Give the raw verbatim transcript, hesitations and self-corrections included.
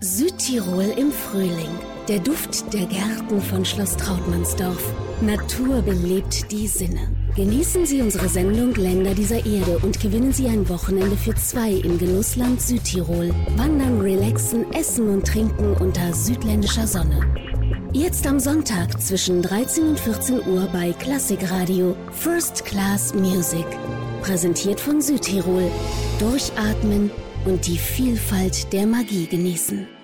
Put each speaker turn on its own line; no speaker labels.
Südtirol im Frühling. Der Duft der Gärten von Schloss Trautmannsdorf. Natur belebt die Sinne. Genießen Sie unsere Sendung Länder dieser Erde und gewinnen Sie ein Wochenende für zwei im Genussland Südtirol. Wandern, relaxen, essen und trinken unter südländischer Sonne. Jetzt am Sonntag zwischen dreizehn und vierzehn Uhr bei Klassikradio First Class Music. Präsentiert von Südtirol. Durchatmen und die Vielfalt der Magie genießen.